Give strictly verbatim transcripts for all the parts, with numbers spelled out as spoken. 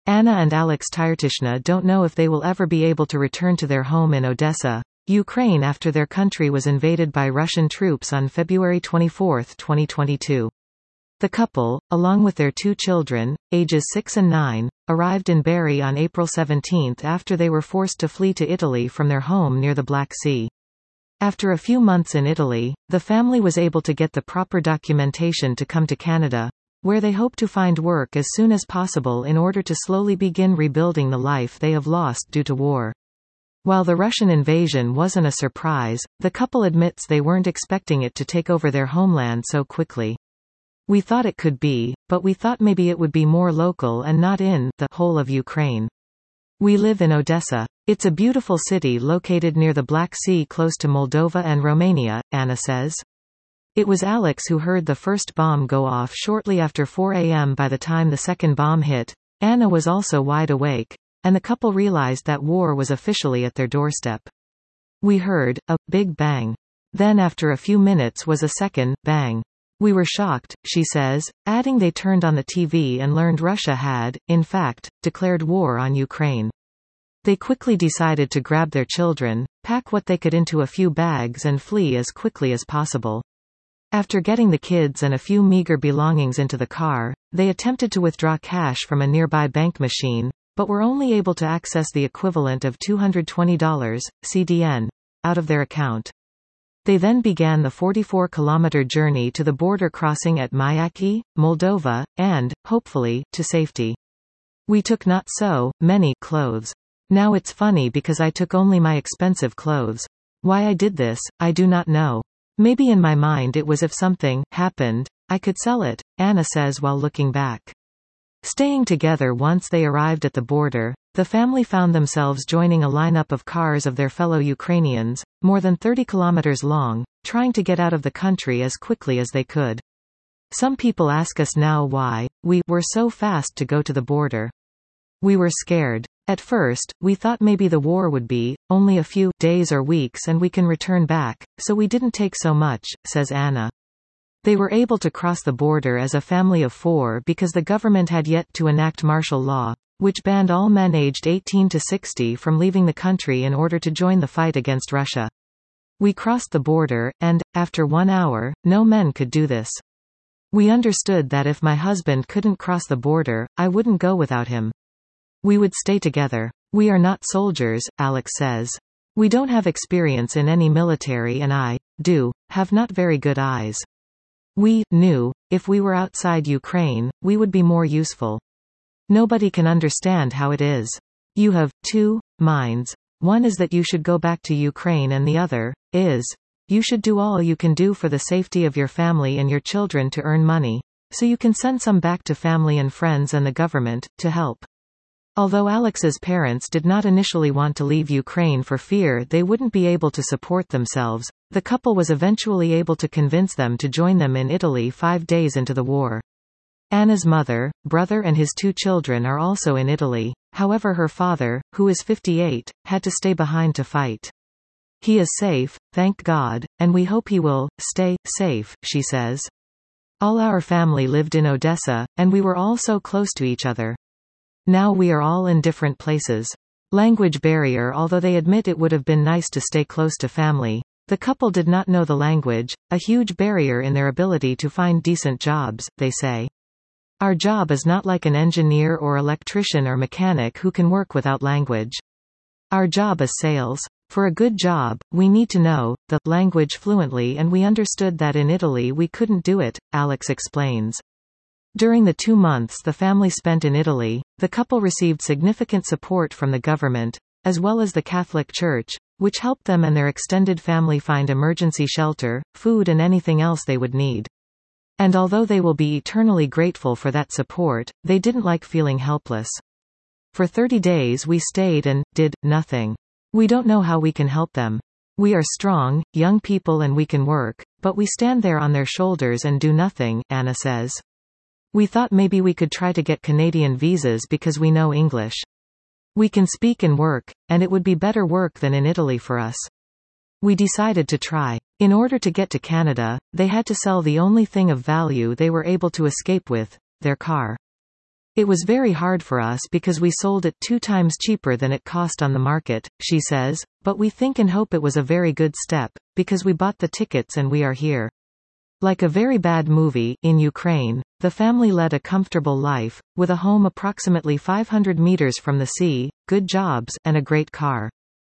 Anna and Alex Tyrtyshna don't know if they will ever be able to return to their home in Odessa, Ukraine after their country was invaded by Russian troops on February twenty-fourth, twenty twenty-two. The couple, along with their two children, ages six and nine, arrived in Bari on April seventeenth after they were forced to flee to Italy from their home near the Black Sea. After a few months in Italy, the family was able to get the proper documentation to come to Canada, where they hope to find work as soon as possible in order to slowly begin rebuilding the life they have lost due to war. While the Russian invasion wasn't a surprise, the couple admits they weren't expecting it to take over their homeland so quickly. We thought it could be, but we thought maybe it would be more local and not in the whole of Ukraine. We live in Odessa. It's a beautiful city located near the Black Sea close to Moldova and Romania, Anna says. It was Alex who heard the first bomb go off shortly after four a m By the time the second bomb hit, Anna was also wide awake, and the couple realized that war was officially at their doorstep. We heard a big bang. Then after a few minutes was a second bang. We were shocked, she says, adding they turned on the T V and learned Russia had, in fact, declared war on Ukraine. They quickly decided to grab their children, pack what they could into a few bags and flee as quickly as possible. After getting the kids and a few meager belongings into the car, they attempted to withdraw cash from a nearby bank machine, but were only able to access the equivalent of two hundred twenty dollars, C D N, out of their account. They then began the forty-four kilometer journey to the border crossing at Mayaki, Moldova, and, hopefully, to safety. We took not so many clothes. Now it's funny because I took only my expensive clothes. Why I did this, I do not know. Maybe in my mind it was if something happened, I could sell it, Anna says while looking back. Staying together once they arrived at the border, the family found themselves joining a lineup of cars of their fellow Ukrainians, more than thirty kilometers long, trying to get out of the country as quickly as they could. Some people ask us now why we were so fast to go to the border. We were scared. At first, we thought maybe the war would be only a few days or weeks and we can return back, so we didn't take so much, says Anna. They were able to cross the border as a family of four because the government had yet to enact martial law, which banned all men aged eighteen to sixty from leaving the country in order to join the fight against Russia. We crossed the border, and, after one hour, no men could do this. We understood that if my husband couldn't cross the border, I wouldn't go without him. We would stay together. We are not soldiers, Alex says. We don't have experience in any military and I, do, have not very good eyes. We knew, if we were outside Ukraine, we would be more useful. Nobody can understand how it is. You have two minds. One is that you should go back to Ukraine and the other is, you should do all you can do for the safety of your family and your children to earn money, so you can send some back to family and friends and the government, to help. Although Alex's parents did not initially want to leave Ukraine for fear they wouldn't be able to support themselves, the couple was eventually able to convince them to join them in Italy five days into the war. Anna's mother, brother and his two children are also in Italy, however her father, who is fifty-eight, had to stay behind to fight. He is safe, thank God, and we hope he will stay safe, she says. All our family lived in Odessa, and we were all so close to each other. Now we are all in different places. Language barrier. Although they admit it would have been nice to stay close to family, the couple did not know the language, a huge barrier in their ability to find decent jobs, they say. Our job is not like an engineer or electrician or mechanic who can work without language. Our job is sales. For a good job, we need to know the language fluently, and we understood that in Italy we couldn't do it, Alex explains. During the two months the family spent in Italy, the couple received significant support from the government, as well as the Catholic Church, which helped them and their extended family find emergency shelter, food and anything else they would need. And although they will be eternally grateful for that support, they didn't like feeling helpless. For thirty days we stayed and did nothing. We don't know how we can help them. We are strong, young people and we can work, but we stand there on their shoulders and do nothing, Anna says. We thought maybe we could try to get Canadian visas because we know English. We can speak and work, and it would be better work than in Italy for us. We decided to try. In order to get to Canada, they had to sell the only thing of value they were able to escape with, their car. It was very hard for us because we sold it two times cheaper than it cost on the market, she says, but we think and hope it was a very good step, because we bought the tickets and we are here. Like a very bad movie, in Ukraine, the family led a comfortable life, with a home approximately five hundred meters from the sea, good jobs, and a great car.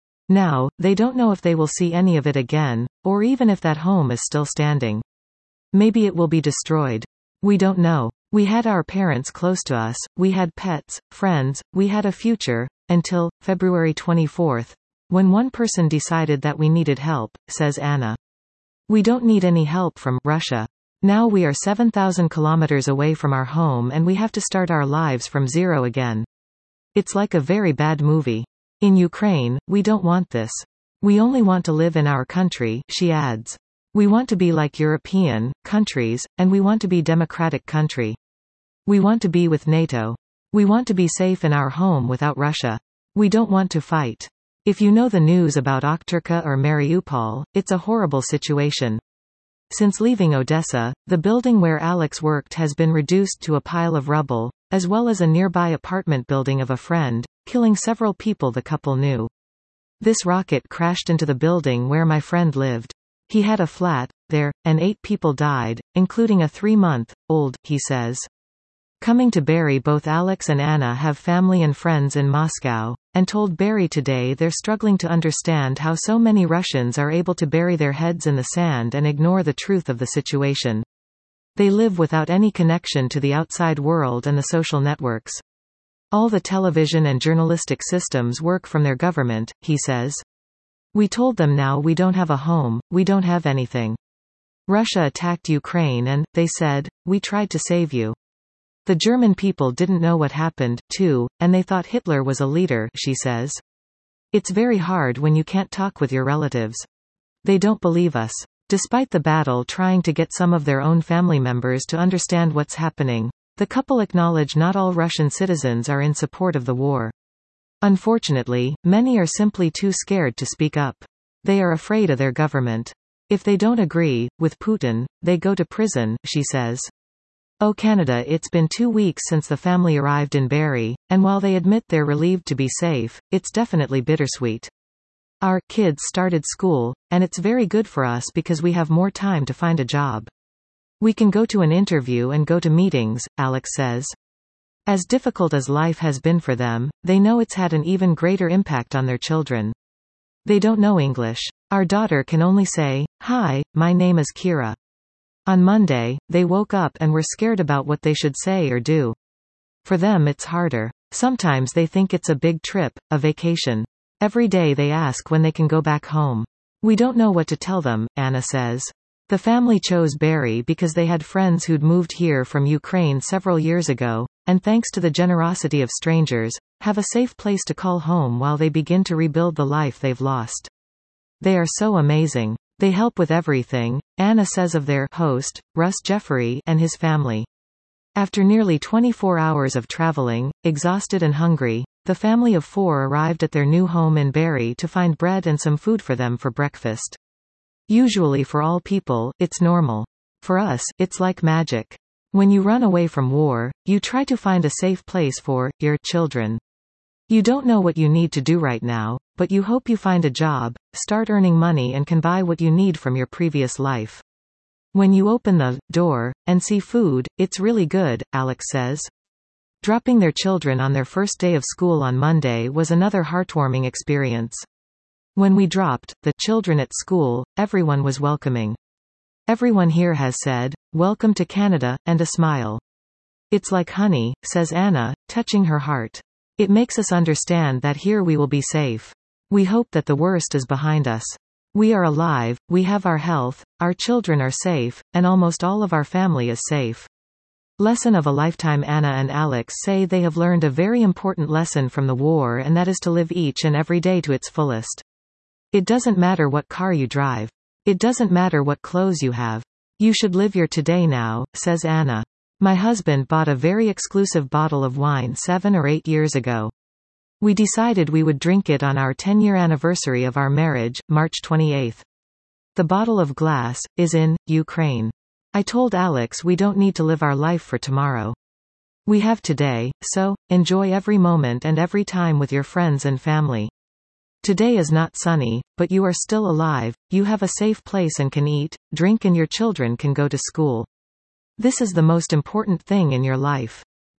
Now, they don't know if they will see any of it again, or even if that home is still standing. Maybe it will be destroyed. We don't know. We had our parents close to us, we had pets, friends, we had a future, until February twenty-fourth, when one person decided that we needed help, says Anna. We don't need any help from Russia. Now we are seven thousand kilometers away from our home and we have to start our lives from zero again. It's like a very bad movie. In Ukraine, we don't want this. We only want to live in our country, she adds. We want to be like European countries, and we want to be democratic country. We want to be with NATO. We want to be safe in our home without Russia. We don't want to fight. If you know the news about Okturka or Mariupol, it's a horrible situation. Since leaving Odessa, the building where Alex worked has been reduced to a pile of rubble, as well as a nearby apartment building of a friend, killing several people the couple knew. This rocket crashed into the building where my friend lived. He had a flat there, and eight people died, including a three-month-old, he says. Coming to Barry, both Alex and Anna have family and friends in Moscow, and told Barry today they're struggling to understand how so many Russians are able to bury their heads in the sand and ignore the truth of the situation. They live without any connection to the outside world and the social networks. All the television and journalistic systems work from their government, he says. We told them now we don't have a home, we don't have anything. Russia attacked Ukraine and, they said, we tried to save you. The German people didn't know what happened, too, and they thought Hitler was a leader, she says. It's very hard when you can't talk with your relatives. They don't believe us. Despite the battle trying to get some of their own family members to understand what's happening, the couple acknowledge not all Russian citizens are in support of the war. Unfortunately, many are simply too scared to speak up. They are afraid of their government. If they don't agree with Putin, they go to prison, she says. Oh Canada, it's been two weeks since the family arrived in Barrie, and while they admit they're relieved to be safe, it's definitely bittersweet. Our kids started school, and it's very good for us because we have more time to find a job. We can go to an interview and go to meetings, Alex says. As difficult as life has been for them, they know it's had an even greater impact on their children. They don't know English. Our daughter can only say, "Hi, my name is Kira." On Monday, they woke up and were scared about what they should say or do. For them it's harder. Sometimes they think it's a big trip, a vacation. Every day they ask when they can go back home. We don't know what to tell them, Anna says. The family chose Barrie because they had friends who'd moved here from Ukraine several years ago, and thanks to the generosity of strangers, have a safe place to call home while they begin to rebuild the life they've lost. They are so amazing. They help with everything, Anna says of their host, Russ Jeffrey, and his family. After nearly twenty-four hours of traveling, exhausted and hungry, the family of four arrived at their new home in Barrie to find bread and some food for them for breakfast. Usually for all people, it's normal. For us, it's like magic. When you run away from war, you try to find a safe place for your children. You don't know what you need to do right now, but you hope you find a job, start earning money and can buy what you need from your previous life. When you open the door and see food, it's really good, Alex says. Dropping their children on their first day of school on Monday was another heartwarming experience. When we dropped the children at school, everyone was welcoming. Everyone here has said, "Welcome to Canada," and a smile. It's like honey, says Anna, touching her heart. It makes us understand that here we will be safe. We hope that the worst is behind us. We are alive, we have our health, our children are safe, and almost all of our family is safe. Lesson of a lifetime. Anna and Alex say they have learned a very important lesson from the war, and that is to live each and every day to its fullest. It doesn't matter what car you drive. It doesn't matter what clothes you have. You should live your today now, says Anna. My husband bought a very exclusive bottle of wine seven or eight years ago. We decided we would drink it on our ten-year anniversary of our marriage, March twenty-eighth. The bottle of glass is in Ukraine. I told Alex we don't need to live our life for tomorrow. We have today, so, enjoy every moment and every time with your friends and family. Today is not sunny, but you are still alive, you have a safe place and can eat, drink, and your children can go to school. This is the most important thing in your life.